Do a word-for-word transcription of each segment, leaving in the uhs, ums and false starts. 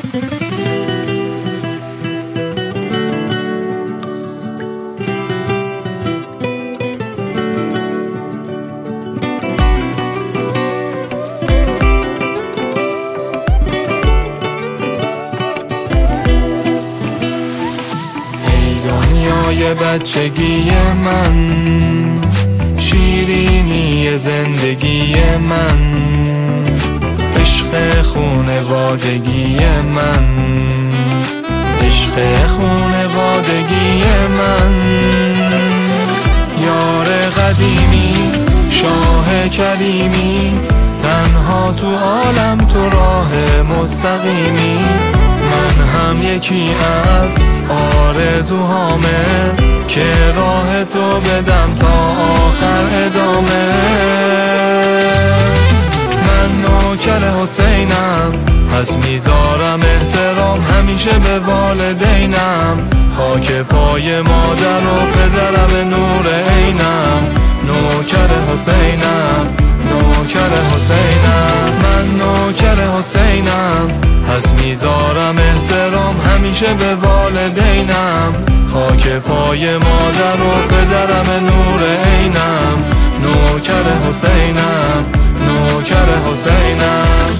دنیای بچگی من، شیرینی زندگی من، عشق خونوادگی من، عشق خونوادگی من، یار قدیمی شاه کریمی، تنها تو عالم تو راه مستقیمی، من هم یکی از آرزوهامه که راه تو بدم تا آخر ادامه. من نوکر حسینم، پس میذارم احترام همیشه به والدینم، خاک پای مادر و پدرم نور عینم، نوکر حسینم، نوکر حسینم، من نوکر حسینم، پس میذارم احترام همیشه به والدینم، خاک پای مادر و پدرم نور عینم، نوکر حسینم، نوکر حسینم.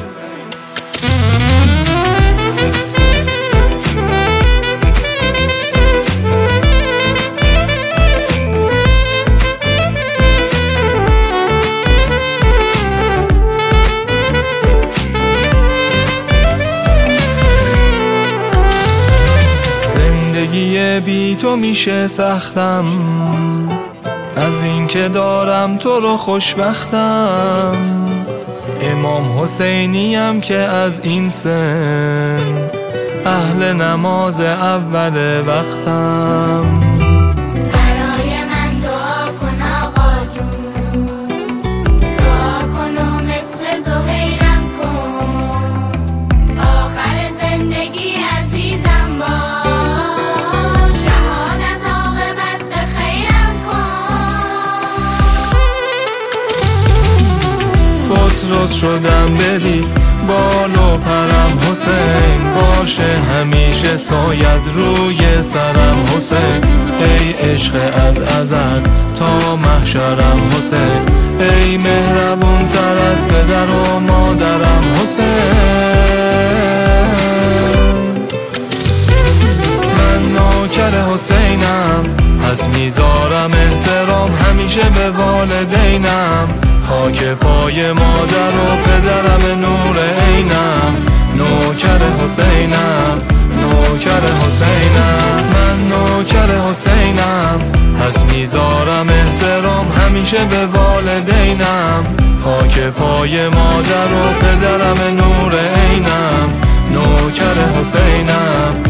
زندگی بی تو میشه سختم، از این که دارم تو رو خوشبختم، امام حسینیم که از این سن اهل نماز اول وقتم. برای من دعا کن آقا جون، دعا کن و مثل زهیرم کن، آخر زندگی عزیزم باش، شهادت عاقبت به خیرم کن. فوت شدم بدی بال و پرم حسین، باشه همیشه ساید روی سرم حسین، ای عشق از ازل تا محشرم حسین، ای مهربون تر از پدر و مادرم حسین. من نوکر حسینم، پس میذارم احترام همیشه به والدینم، خاک پای مادر و پدرم نور عینم، نوکر حسینم، نوکر حسینم، من نوکر حسینم، پس میذارم احترام همیشه به والدینم، خاک پای مادر و پدرم نور عینم، نوکر حسینم،